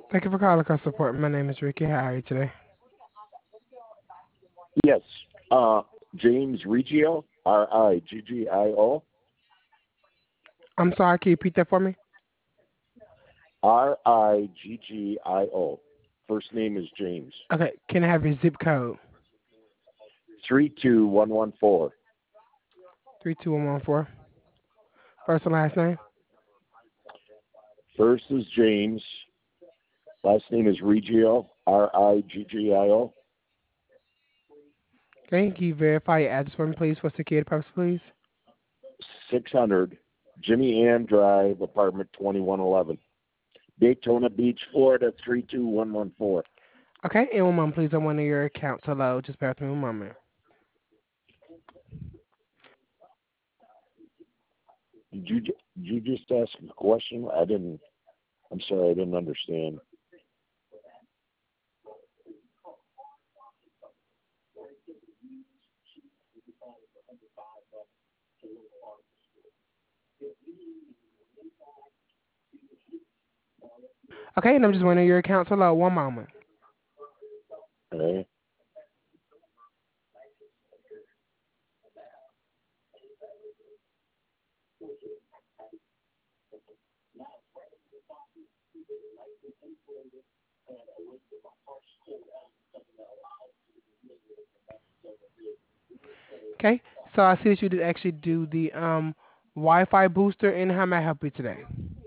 Thank you for calling customer support. My name is Ricky. How are you today? Yes. James Riggio, Riggio, I'm sorry, can you repeat that for me? Riggio. First name is James. Okay, can I have your zip code? 32114. 32114. First and last name? First is James. Last name is Riggio, Riggio. Okay, can you verify your address for me, please, for security purposes, please? 600 Jimmy Ann Drive, apartment 2111. Daytona Beach, Florida 32114. Okay, and one moment, please. I want your account to load. Just bear with me one moment. Did you just ask a question? I'm sorry, I didn't understand. Okay, and I'm just wanting your account to load. One moment. Okay. Okay, so I see that you did actually do the Wi-Fi booster, and how may I help you today?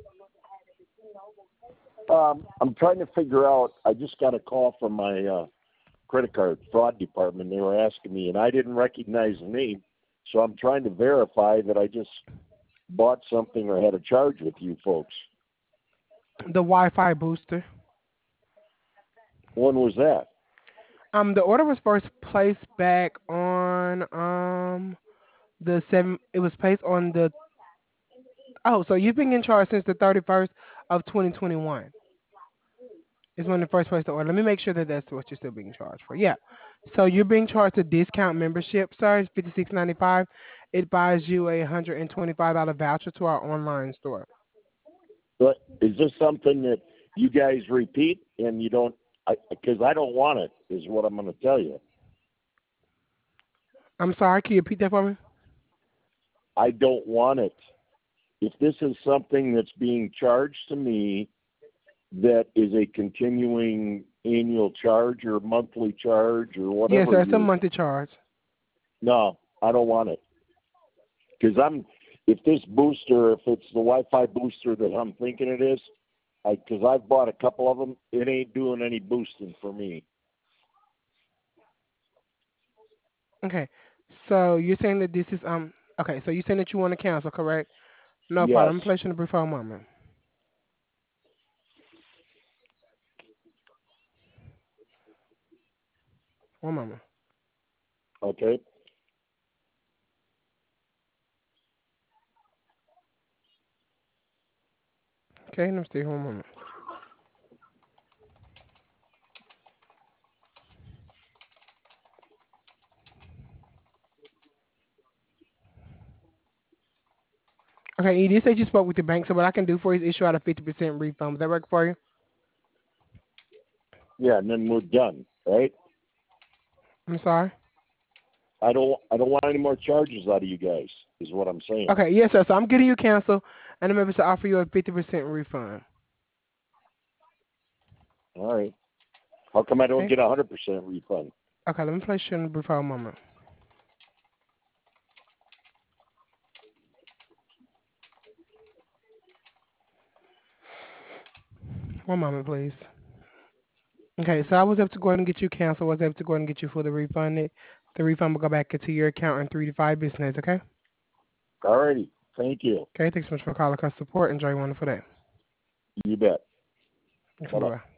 I'm trying to figure out. I just got a call from my credit card fraud department. They were asking me, and I didn't recognize the name, so I'm trying to verify that I just bought something or had a charge with you folks. The Wi-Fi booster. When was that? The order was first placed back on the 7. It was placed on the. Oh, so you've been in charge since the 31st of 2021. Is when the first place to order. Let me make sure that that's what you're still being charged for. Yeah. So you're being charged a discount membership, sir. It's $56.95. It buys you a $125 voucher to our online store. But is this something that you guys repeat and you don't? Because I don't want it. Is what I'm going to tell you. I'm sorry. Can you repeat that for me? I don't want it. If this is something that's being charged to me that is a continuing annual charge or monthly charge or Yes, whatever sir. It's a you, monthly charge. no, I don't want it. Because if this booster, if it's the Wi-Fi booster that I'm thinking it is, because I've bought a couple of them, it ain't doing any boosting for me. Okay. So you're saying that this is Okay. So you're saying that you want to cancel, correct? No Yes. problem. I'm placing a brief hold moment. One moment. Okay. Okay. Let me stay one moment. Okay. You did say you spoke with the bank, so what I can do for you is issue out a 50% refund. Does that work for you? Yeah, and then we're done, right? I'm sorry. I don't want any more charges out of you guys. Is what I'm saying. Okay. Yes, sir. So I'm getting you canceled, and I'm able to offer you a 50% refund. All right. How come I don't Okay. get a 100% refund? Okay. Let me place you in a brief hold moment. One moment, please. Okay, so I was able to go ahead and get you canceled. Was able to go ahead and get you fully refunded. The refund will go back into your account in 3 to 5 business. Okay. All righty. Thank you. Okay. Thanks so much for calling customer support. Enjoy your wonderful day. You bet. Okay. Bye Bye bye. bye.